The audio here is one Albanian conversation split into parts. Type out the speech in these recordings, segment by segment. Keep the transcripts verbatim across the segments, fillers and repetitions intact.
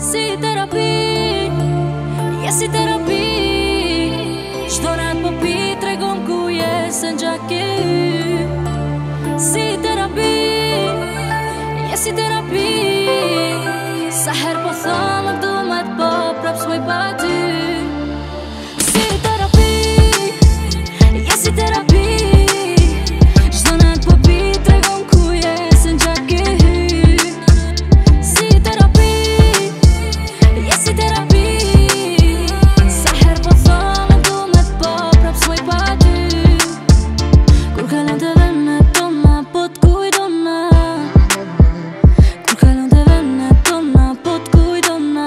Si terapi, je si terapi. Çdo nat po pi tregon ku je se n'gjaki hy. Si terapi, je si terapi. Sa her po thonë du me t'po prap s'muj pa ty. Si terapi, je si terapi. Çdo nat po pi tregon ku je se n'gjaki hy. Si terapi, je si terapi. Sa her po thonë du me t'po prap s'muj pa ty. Kur kalon të venet tona po t'kujdona. Kur kalon të venet tona po t'kujdona.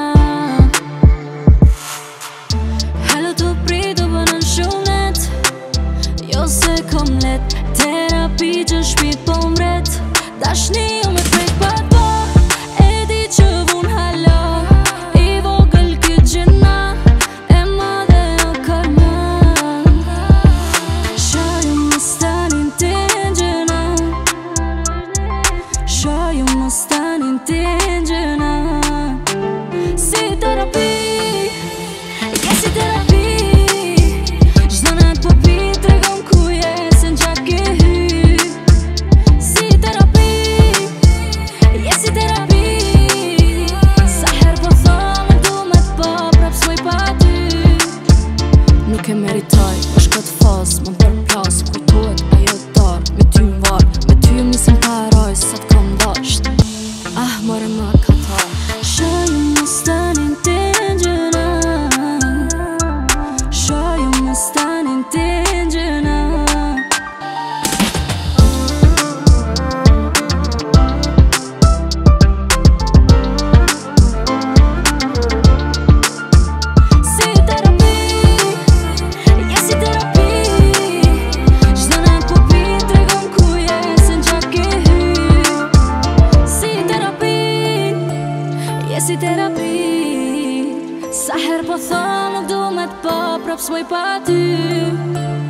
Halo t'u prit u bënën shumë net. Jo se kom let, terapi që shpit po mret. Dashni u me prek pa t'po, e di që vun halo. I vogël këtë gjena, e madhe o karman. Shaju më stanin t'ingjena. Shaju më stanin t'ingjena. Si terapi, je si terapi. Çdo nat po pi tregon ku je se n'gjaki hy. Si terapi, je si terapi. Sa her po thonë du me t'po prap s'muj pa ty. Nuk e meritoj, është këtë fos, më përplas. Kujtohet ajo darë, me ty m'var. Me ty jëm nisëm paroj, sa t'kom dasht. Ah, more më katar. Shaju më stanin t'ingjena. Shaju më stanin t'ingjena. Si terapi, je si terapi. Çdo nat po pi tregon ku je se n'gjaki hy. Si terapi, je si terapi. Sa her po thonë nuk du me t'po prap s'muj pa ty.